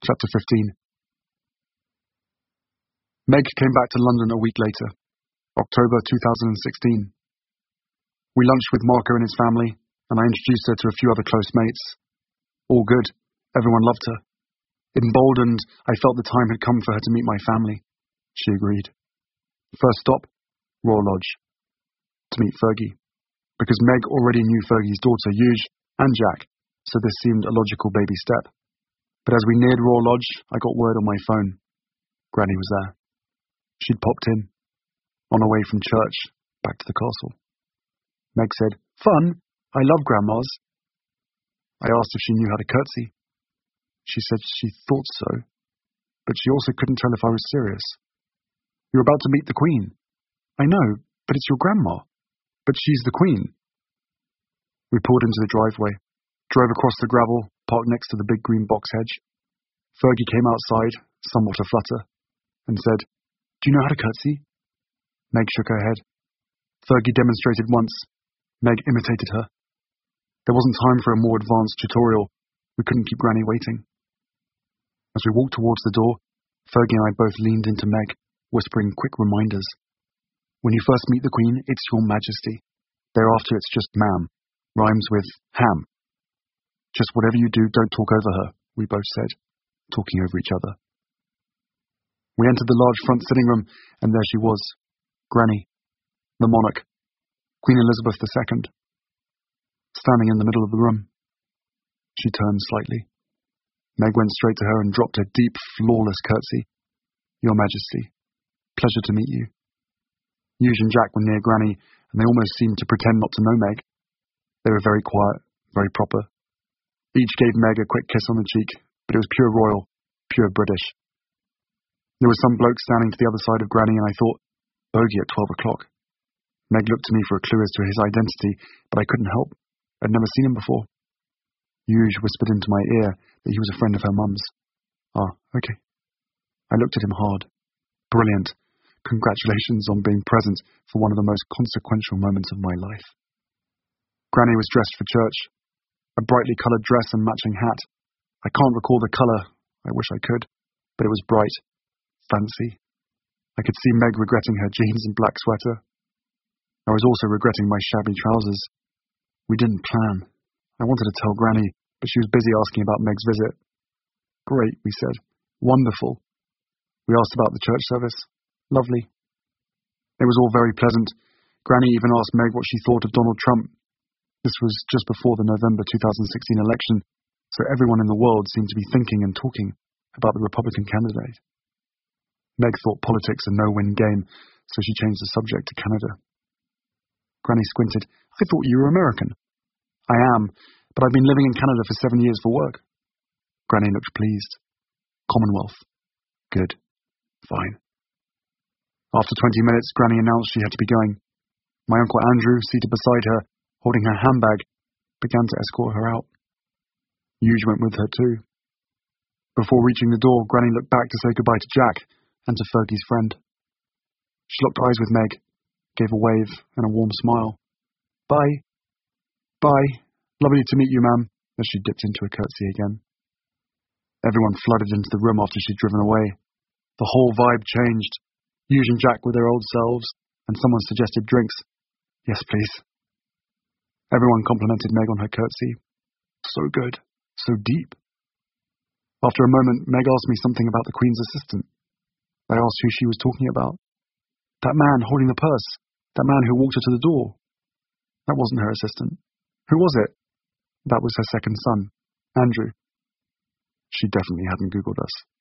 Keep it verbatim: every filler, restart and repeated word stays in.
Chapter fifteen. Meg came back to London a week later, October two thousand sixteen. We lunched with Marco and his family, and I introduced her to a few other close mates. All good. Everyone loved her. Emboldened, I felt the time had come for her to meet my family. She agreed. First stop, Royal Lodge. To meet Fergie. Because Meg already knew Fergie's daughter, Yuge, and Jack, so this seemed a logical baby step. But as we neared Royal Lodge, I got word on my phone. Granny was there. She'd popped in, on her way from church, back to the castle. Meg said, "Fun? I love grandmas." I asked if she knew how to curtsy. She said she thought so, but she also couldn't tell if I was serious. "You're about to meet the Queen." "I know, but it's your grandma." "But she's the Queen." We pulled into the driveway, drove across the gravel, parked next to the big green box hedge. Fergie came outside, somewhat aflutter, and said, "Do you know how to curtsy?" Meg shook her head. Fergie demonstrated once. Meg imitated her. There wasn't time for a more advanced tutorial. We couldn't keep Granny waiting. As we walked towards the door, Fergie and I both leaned into Meg, whispering quick reminders. "When you first meet the Queen, it's Your Majesty. Thereafter, it's just ma'am. Rhymes with ham. Just whatever you do, don't talk over her," we both said, talking over each other. We entered the large front sitting room, and there she was, Granny, the monarch, Queen Elizabeth the Second, standing in the middle of the room. She turned slightly. Meg went straight to her and dropped a deep, flawless curtsy. "Your Majesty, pleasure to meet you." Yuge and Jack were near Granny, and they almost seemed to pretend not to know Meg. They were very quiet, very proper. Each gave Meg a quick kiss on the cheek, but it was pure royal, pure British. There was some bloke standing to the other side of Granny, and I thought, bogey at twelve o'clock. Meg looked to me for a clue as to his identity, but I couldn't help. I'd never seen him before. Yuge whispered into my ear that he was a friend of her mum's. Ah, okay. I looked at him hard. Brilliant. Congratulations on being present for one of the most consequential moments of my life. Granny was dressed for church. A brightly coloured dress and matching hat. I can't recall the colour. I wish I could. But it was bright. Fancy. I could see Meg regretting her jeans and black sweater. I was also regretting my shabby trousers. We didn't plan. I wanted to tell Granny, but she was busy asking about Meg's visit. Great, we said. Wonderful. We asked about the church service. Lovely. It was all very pleasant. Granny even asked Meg what she thought of Donald Trump. This was just before the November two thousand sixteen election, so everyone in the world seemed to be thinking and talking about the Republican candidate. Meg thought politics a no-win game, so she changed the subject to Canada. Granny squinted. "I thought you were American." "I am, but I've been living in Canada for seven years for work." Granny looked pleased. "Commonwealth." "Good. Fine." After twenty minutes, Granny announced she had to be going. My Uncle Andrew, seated beside her, holding her handbag, began to escort her out. Yuge went with her too. Before reaching the door, Granny looked back to say goodbye to Jack and to Fergie's friend. She locked eyes with Meg, gave a wave and a warm smile. "Bye." "Bye. Lovely to meet you, ma'am," as she dipped into a curtsy again. Everyone flooded into the room after she'd driven away. The whole vibe changed. Yuge and Jack were their old selves, and someone suggested drinks. "Yes, please." Everyone complimented Meg on her curtsy. So good, so deep. After a moment, Meg asked me something about the Queen's assistant. I asked who she was talking about. That man holding the purse, that man who walked her to the door. That wasn't her assistant. Who was it? That was her second son, Andrew. She definitely hadn't Googled us.